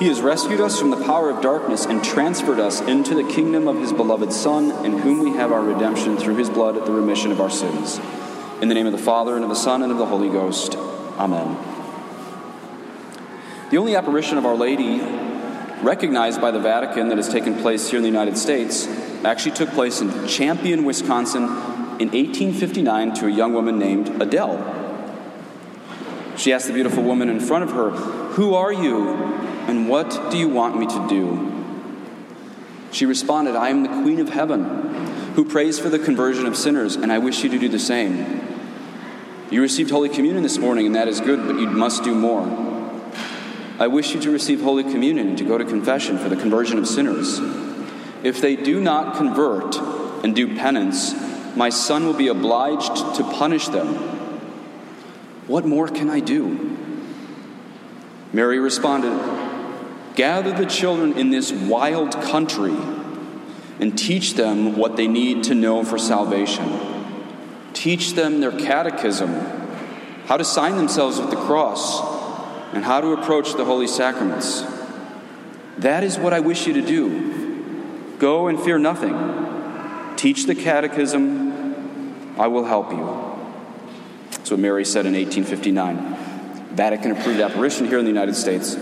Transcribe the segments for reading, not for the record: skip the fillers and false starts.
He has rescued us from the power of darkness and transferred us into the kingdom of his beloved Son, in whom we have our redemption through his blood at the remission of our sins. In the name of the Father, and of the Son, and of the Holy Ghost. Amen. The only apparition of Our Lady recognized by the Vatican that has taken place here in the United States actually took place in Champion, Wisconsin in 1859 to a young woman named Adele. She asked the beautiful woman in front of her, "Who are you, and what do you want me to do?" She responded, "I am the Queen of Heaven, who prays for the conversion of sinners, and I wish you to do the same. You received Holy Communion this morning, and that is good, but you must do more. I wish you to receive Holy Communion and to go to confession for the conversion of sinners. If they do not convert and do penance, my Son will be obliged to punish them. What more can I do?" Mary responded, "Gather the children in this wild country and teach them what they need to know for salvation. Teach them their catechism, how to sign themselves with the cross, and how to approach the holy sacraments. That is what I wish you to do. Go and fear nothing. Teach the catechism. I will help you." That's what Mary said in 1859. Vatican-approved apparition here in the United States.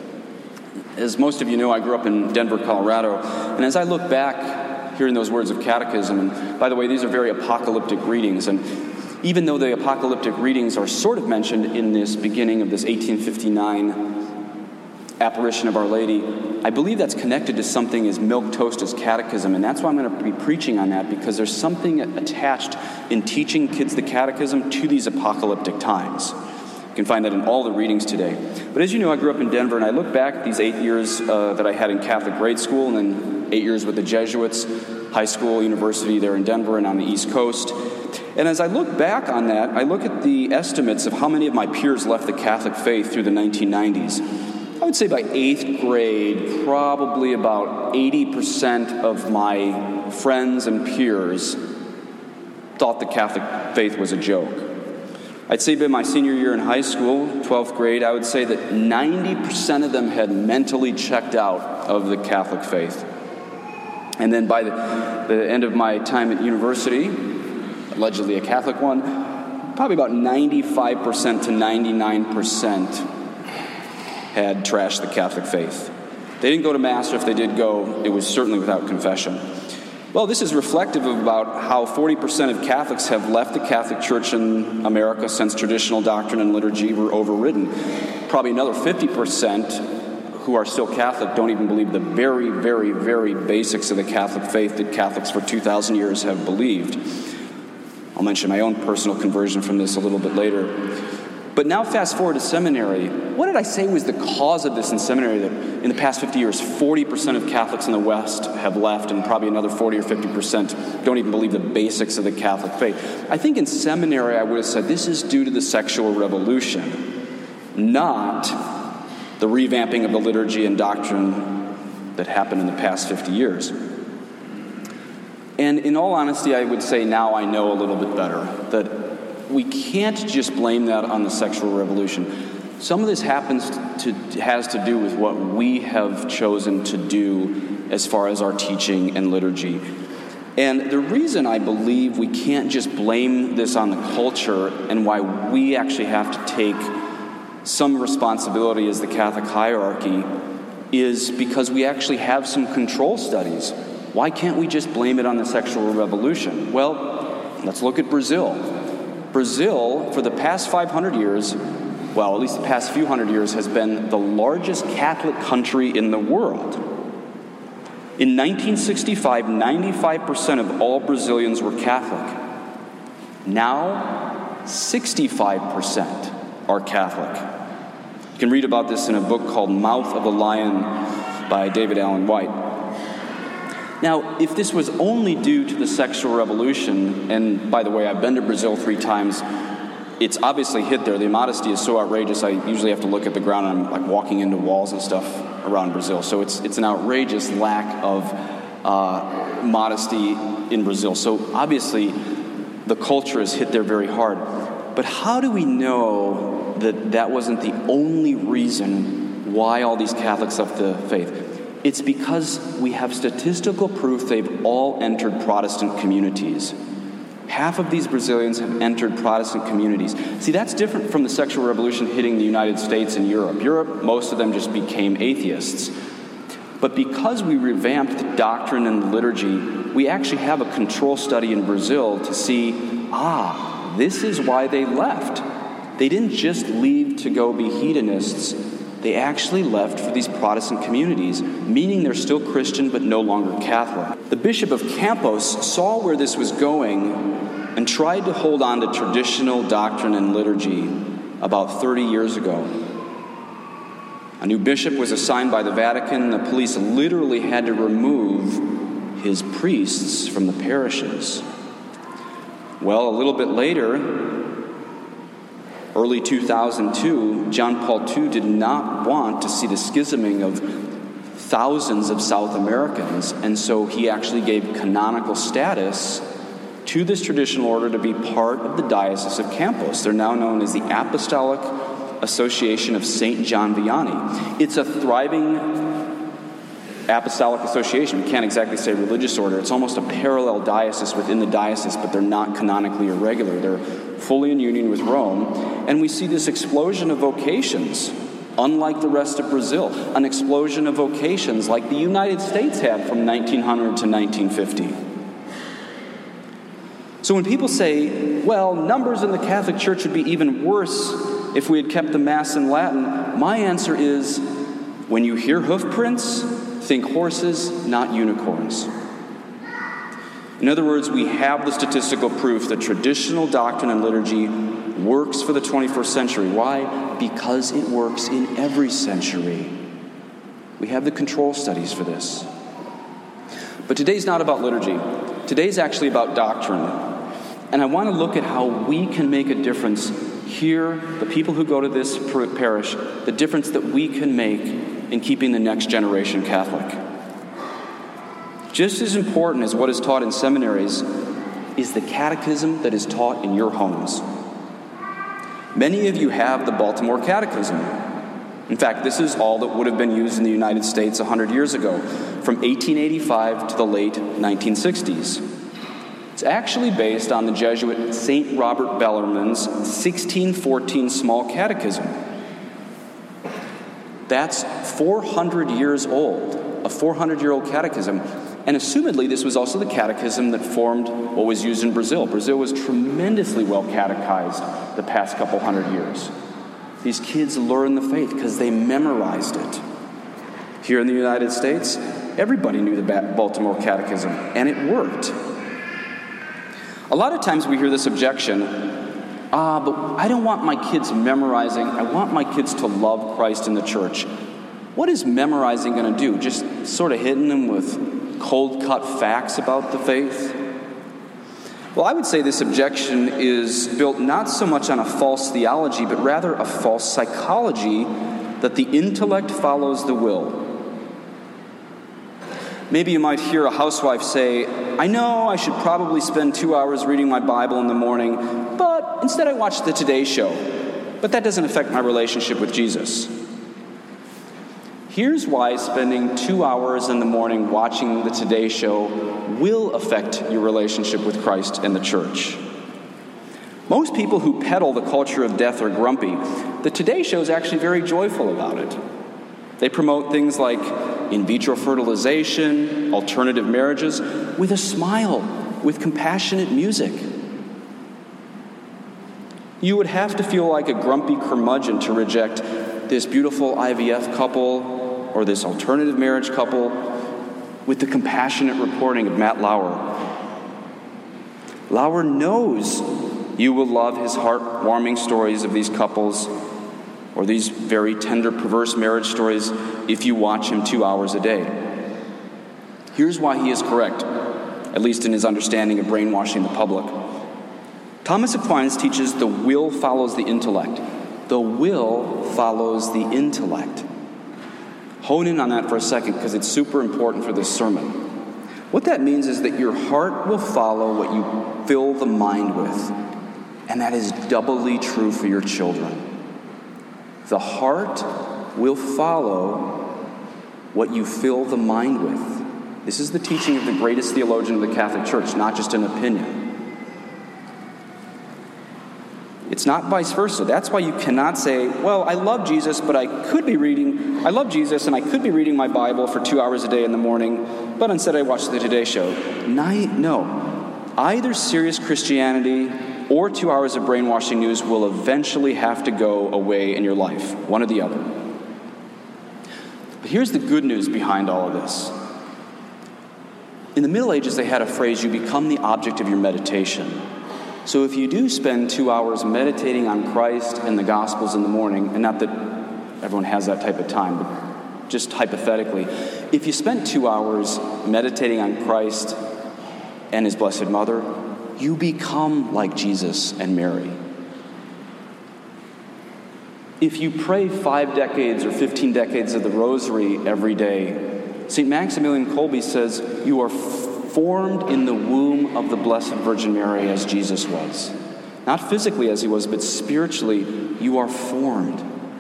As most of you know, I grew up in Denver, Colorado, and as I look back, hearing those words of catechism, and by the way, these are very apocalyptic readings, and even though the apocalyptic readings are sort of mentioned in this beginning of this 1859 apparition of Our Lady, I believe that's connected to something as milquetoast as catechism, and that's why I'm going to be preaching on that, because there's something attached in teaching kids the catechism to these apocalyptic times. You can find that in all the readings today. But as you know, I grew up in Denver, and I look back at these 8 years that I had in Catholic grade school, and then 8 years with the Jesuits, high school, university there in Denver and on the East Coast. And as I look back on that, I look at the estimates of how many of my peers left the Catholic faith through the 1990s. I would say by 8th grade, probably about 80% of my friends and peers thought the Catholic faith was a joke. I'd say by my senior year in high school, 12th grade, I would say that 90% of them had mentally checked out of the Catholic faith. And then by the end of my time at university, allegedly a Catholic one, probably about 95% to 99% had trashed the Catholic faith. They didn't go to Mass, or if they did go, it was certainly without confession. Well, this is reflective of about how 40% of Catholics have left the Catholic Church in America since traditional doctrine and liturgy were overridden. Probably another 50% who are still Catholic don't even believe the very, very, very basics of the Catholic faith that Catholics for 2,000 years have believed. I'll mention my own personal conversion from this a little bit later. But now fast forward to seminary. What did I say was the cause of this in seminary? That in the past 50 years, 40% of Catholics in the West have left, and probably another 40 or 50% don't even believe the basics of the Catholic faith. I think in seminary I would have said this is due to the sexual revolution, not the revamping of the liturgy and doctrine that happened in the past 50 years. And in all honesty, I would say now I know a little bit better, that we can't just blame that on the sexual revolution. Some of this has to do with what we have chosen to do as far as our teaching and liturgy. And the reason I believe we can't just blame this on the culture, and why we actually have to take some responsibility as the Catholic hierarchy, is because we actually have some control studies. Why can't we just blame it on the sexual revolution? Well, let's look at Brazil. Brazil, for the past 500 years, well, at least the past few hundred years, has been the largest Catholic country in the world. In 1965, 95% of all Brazilians were Catholic. Now, 65% are Catholic. You can read about this in a book called Mouth of the Lion by David Allen White. Now, if this was only due to the sexual revolution, and by the way, I've been to Brazil 3 times, it's obviously hit there. The immodesty is so outrageous, I usually have to look at the ground, and I'm like walking into walls and stuff around Brazil. So it's an outrageous lack of modesty in Brazil. So obviously, the culture is hit there very hard. But how do we know that that wasn't the only reason why all these Catholics left the faith. It's because we have statistical proof they've all entered Protestant communities. Half of these Brazilians have entered Protestant communities. See, that's different from the sexual revolution hitting the United States and Europe. Europe, most of them just became atheists. But because we revamped the doctrine and the liturgy, we actually have a control study in Brazil to see, this is why they left. They didn't just leave to go be hedonists. They actually left for these Protestant communities, meaning they're still Christian but no longer Catholic. The Bishop of Campos saw where this was going and tried to hold on to traditional doctrine and liturgy about 30 years ago. A new bishop was assigned by the Vatican. The police literally had to remove his priests from the parishes. Well, a little bit later, early 2002, John Paul II did not want to see the schisming of thousands of South Americans, and so he actually gave canonical status to this traditional order to be part of the Diocese of Campos. They're now known as the Apostolic Association of St. John Vianney. It's a thriving apostolic association. We can't exactly say religious order. It's almost a parallel diocese within the diocese, but they're not canonically irregular. They're fully in union with Rome. And we see this explosion of vocations, unlike the rest of Brazil, an explosion of vocations like the United States had from 1900 to 1950. So when people say, well, numbers in the Catholic Church would be even worse if we had kept the Mass in Latin, my answer is, when you hear hoof prints, think horses, not unicorns. In other words, we have the statistical proof that traditional doctrine and liturgy works for the 21st century. Why? Because it works in every century. We have the control studies for this. But today's not about liturgy. Today's actually about doctrine. And I want to look at how we can make a difference here, the people who go to this parish, the difference that we can make in keeping the next generation Catholic. Just as important as what is taught in seminaries is the catechism that is taught in your homes. Many of you have the Baltimore Catechism. In fact, this is all that would have been used in the United States 100 years ago, from 1885 to the late 1960s. It's actually based on the Jesuit St. Robert Bellarmine's 1614 Small Catechism. That's 400 years old, a 400-year-old catechism. And assumedly, this was also the catechism that formed what was used in Brazil. Brazil was tremendously well catechized the past couple hundred years. These kids learned the faith because they memorized it. Here in the United States, everybody knew the Baltimore Catechism, and it worked. A lot of times we hear this objection, but I don't want my kids memorizing. I want my kids to love Christ in the church. What is memorizing going to do? Just sort of hitting them with cold-cut facts about the faith? Well, I would say this objection is built not so much on a false theology, but rather a false psychology that the intellect follows the will. Maybe you might hear a housewife say, I know I should probably spend 2 hours reading my Bible in the morning, but instead I watch the Today Show. But that doesn't affect my relationship with Jesus. Here's why spending 2 hours in the morning watching the Today Show will affect your relationship with Christ and the church. Most people who peddle the culture of death are grumpy. The Today Show is actually very joyful about it. They promote things like in vitro fertilization, alternative marriages, with a smile, with compassionate music. You would have to feel like a grumpy curmudgeon to reject this beautiful IVF couple or this alternative marriage couple with the compassionate reporting of Matt Lauer. Lauer knows you will love his heartwarming stories of these couples or these very tender, perverse marriage stories if you watch him 2 hours a day. Here's why he is correct, at least in his understanding of brainwashing the public. Thomas Aquinas teaches the will follows the intellect. The will follows the intellect. Hone in on that for a second because it's super important for this sermon. What that means is that your heart will follow what you fill the mind with. And that is doubly true for your children. The heart will follow what you fill the mind with. This is the teaching of the greatest theologian of the Catholic Church, not just an opinion. It's not vice versa. That's why you cannot say, well, I love Jesus, but I love Jesus and I could be reading my Bible for 2 hours a day in the morning, but instead I watch the Today Show. No. Either serious Christianity or 2 hours of brainwashing news will eventually have to go away in your life, one or the other. But here's the good news behind all of this. In the Middle Ages, they had a phrase, you become the object of your meditation. So if you do spend 2 hours meditating on Christ and the Gospels in the morning, and not that everyone has that type of time, but just hypothetically, if you spent 2 hours meditating on Christ and His Blessed Mother, you become like Jesus and Mary. If you pray 5 decades or 15 decades of the Rosary every day, St. Maximilian Kolbe says you are formed in the womb of the Blessed Virgin Mary as Jesus was. Not physically as He was, but spiritually, you are formed.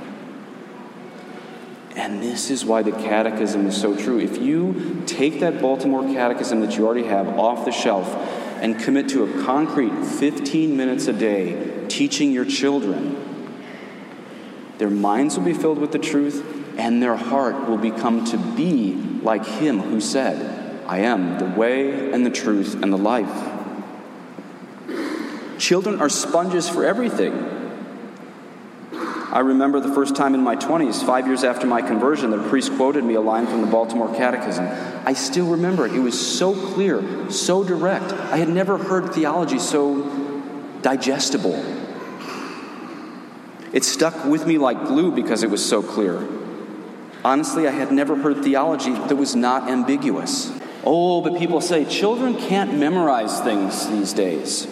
And this is why the Catechism is so true. If you take that Baltimore Catechism that you already have off the shelf and commit to a concrete 15 minutes a day teaching your children, their minds will be filled with the truth, and their heart will become to be like Him who said, I am the way and the truth and the life. Children are sponges for everything. I remember the first time in my 20s, 5 years after my conversion, the priest quoted me a line from the Baltimore Catechism. I still remember it. It was so clear, so direct. I had never heard theology so digestible. It stuck with me like glue because it was so clear. Honestly, I had never heard theology that was not ambiguous. Oh, but people say children can't memorize things these days.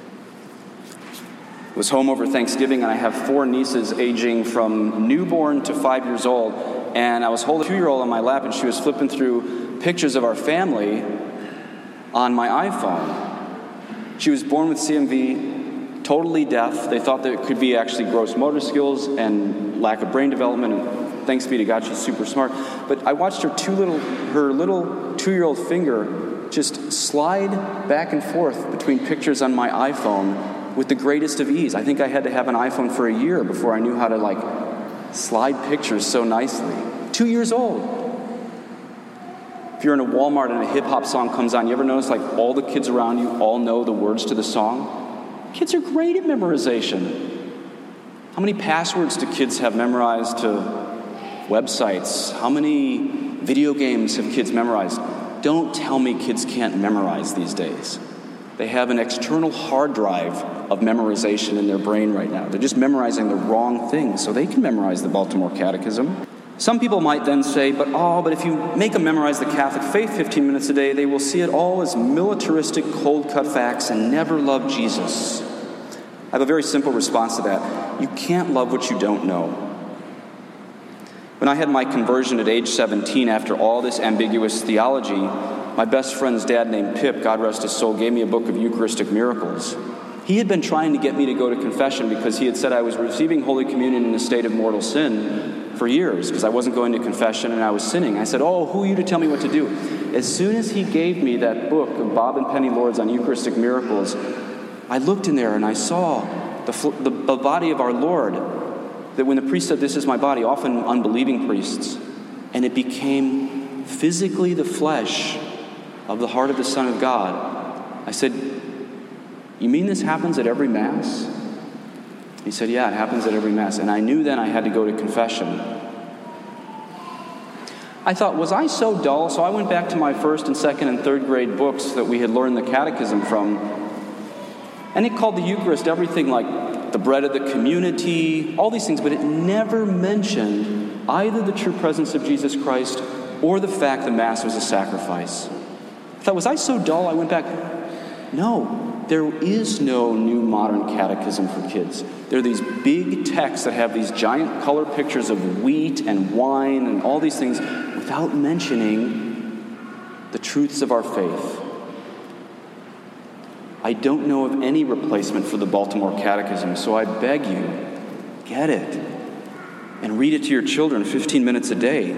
I was home over Thanksgiving, and I have 4 nieces aging from newborn to 5 years old, and I was holding a 2-year-old on my lap, and she was flipping through pictures of our family on my iPhone. She was born with CMV, totally deaf. They thought that it could be actually gross motor skills and lack of brain development, and thanks be to God, she's super smart. But I watched her little 2-year-old finger just slide back and forth between pictures on my iPhone with the greatest of ease. I think I had to have an iPhone for a year before I knew how to slide pictures so nicely. 2 years old. If you're in a Walmart and a hip-hop song comes on, you ever notice all the kids around you all know the words to the song? Kids are great at memorization. How many passwords do kids have memorized to websites? How many video games have kids memorized? Don't tell me kids can't memorize these days. They have an external hard drive of memorization in their brain right now. They're just memorizing the wrong things, so they can memorize the Baltimore Catechism. Some people might then say, but if you make them memorize the Catholic faith 15 minutes a day, they will see it all as militaristic, cold-cut facts and never love Jesus. I have a very simple response to that. You can't love what you don't know. When I had my conversion at age 17, after all this ambiguous theology, my best friend's dad named Pip, God rest his soul, gave me a book of Eucharistic miracles. He had been trying to get me to go to confession because he had said I was receiving Holy Communion in a state of mortal sin for years because I wasn't going to confession and I was sinning. I said, who are you to tell me what to do? As soon as he gave me that book of Bob and Penny Lords on Eucharistic miracles, I looked in there and I saw the body of our Lord, that when the priest said, this is my body, often unbelieving priests, and it became physically the flesh of the heart of the Son of God. I said, you mean this happens at every Mass? He said, yeah, it happens at every Mass. And I knew then I had to go to confession. I thought, was I so dull? So I went back to my 1st and 2nd and 3rd grade books that we had learned the Catechism from. And it called the Eucharist everything like the bread of the community, all these things, but it never mentioned either the true presence of Jesus Christ or the fact the Mass was a sacrifice. I thought, was I so dull? I went back. No, there is no new modern catechism for kids. There are these big texts that have these giant color pictures of wheat and wine and all these things without mentioning the truths of our faith. I don't know of any replacement for the Baltimore Catechism, so I beg you, get it. and read it to your children 15 minutes a day.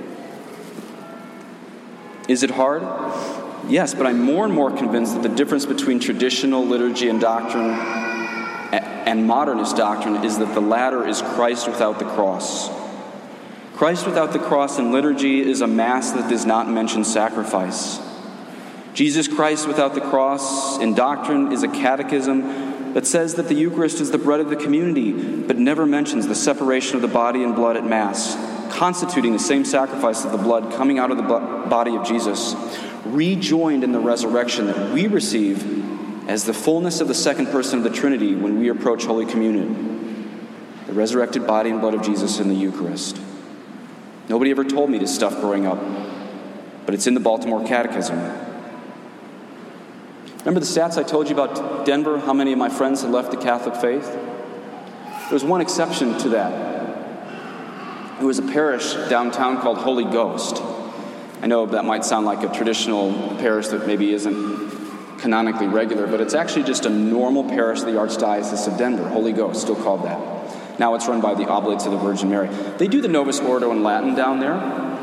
Is it hard? Yes, but I'm more and more convinced that the difference between traditional liturgy and doctrine and modernist doctrine is that the latter is Christ without the cross. Christ without the cross in liturgy is a Mass that does not mention sacrifice. Jesus Christ without the cross in doctrine is a catechism that says that the Eucharist is the bread of the community, but never mentions the separation of the body and blood at Mass, constituting the same sacrifice of the blood coming out of the body of Jesus, rejoined in the resurrection that we receive as the fullness of the second person of the Trinity when we approach Holy Communion, the resurrected body and blood of Jesus in the Eucharist. Nobody ever told me this stuff growing up, but it's in the Baltimore Catechism. Remember the stats I told you about Denver, how many of my friends had left the Catholic faith? There was one exception to that. It was a parish downtown called Holy Ghost. I know that might sound like a traditional parish that maybe isn't canonically regular, but it's actually just a normal parish of the Archdiocese of Denver, Holy Ghost, still called that. Now it's run by the Oblates of the Virgin Mary. They do the Novus Ordo in Latin down there.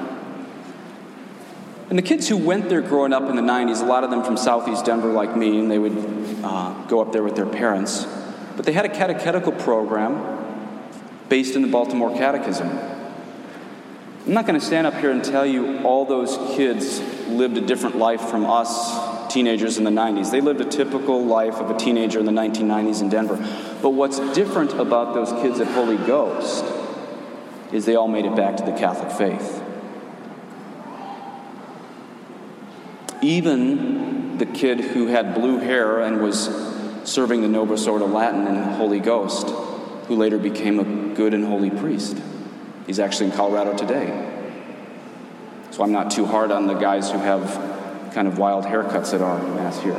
And the kids who went there growing up in the 90s, a lot of them from southeast Denver like me, and they would go up there with their parents. But they had a catechetical program based in the Baltimore Catechism. I'm not going to stand up here and tell you all those kids lived a different life from us teenagers in the 90s. They lived a typical life of a teenager in the 1990s in Denver. But what's different about those kids at Holy Ghost is they all made it back to the Catholic faith. Even the kid who had blue hair and was serving the Novus Ordo Latin in Holy Ghost, who later became a good and holy priest. He's actually in Colorado today. So I'm not too hard on the guys who have kind of wild haircuts at our Mass here.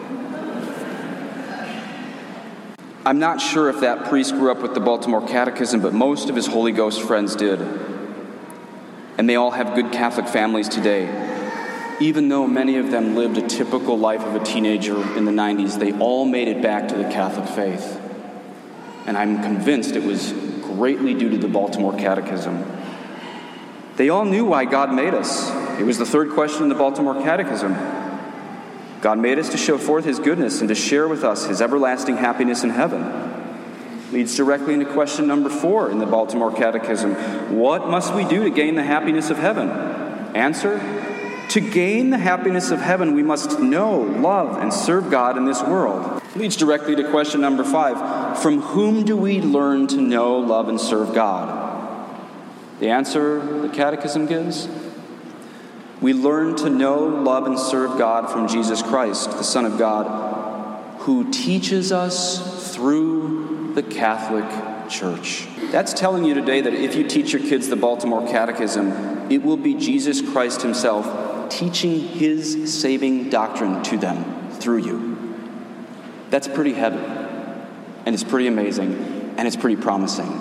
I'm not sure if that priest grew up with the Baltimore Catechism, but most of his Holy Ghost friends did. And they all have good Catholic families today. Even though many of them lived a typical life of a teenager in the 90s, they all made it back to the Catholic faith. And I'm convinced it was greatly due to the Baltimore Catechism. They all knew why God made us. It was the third question in the Baltimore Catechism. God made us to show forth His goodness and to share with us His everlasting happiness in heaven. Leads directly into question number 4 in the Baltimore Catechism. What must we do to gain the happiness of heaven? Answer: to gain the happiness of heaven, we must know, love, and serve God in this world. Leads directly to question number 5. From whom do we learn to know, love, and serve God? The answer the Catechism gives: we learn to know, love, and serve God from Jesus Christ, the Son of God, who teaches us through the Catholic Church. That's telling you today that if you teach your kids the Baltimore Catechism, it will be Jesus Christ Himself teaching His saving doctrine to them through you. That's pretty heavy, and it's pretty amazing, and it's pretty promising.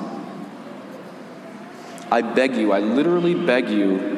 I beg you, I literally beg you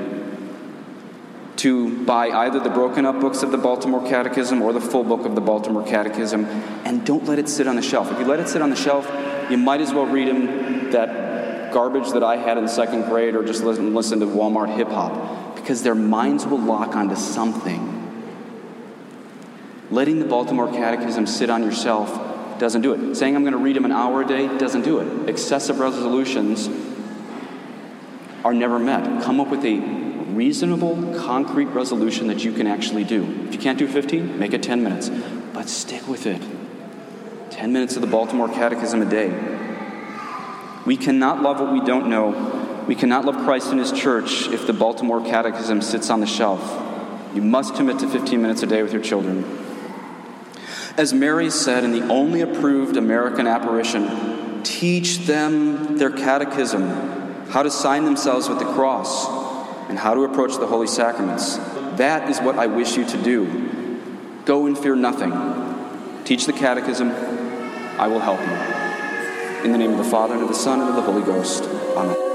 to buy either the broken up books of the Baltimore Catechism or the full book of the Baltimore Catechism, and don't let it sit on the shelf. If you let it sit on the shelf, you might as well read that garbage that I had in second grade, or just listen to Walmart hip-hop, because their minds will lock onto something. Letting the Baltimore Catechism sit on your shelf doesn't do it. Saying I'm going to read them an hour a day doesn't do it. Excessive resolutions are never met. Come up with a reasonable, concrete resolution that you can actually do. If you can't do 15, make it 10 minutes. But stick with it. 10 minutes of the Baltimore Catechism a day. We cannot love what we don't know. We cannot love Christ and His church if the Baltimore Catechism sits on the shelf. You must commit to 15 minutes a day with your children. As Mary said in the only approved American apparition, teach them their catechism, how to sign themselves with the cross, and how to approach the holy sacraments. That is what I wish you to do. Go and fear nothing. Teach the catechism. I will help you. In the name of the Father, and of the Son, and of the Holy Ghost. Amen.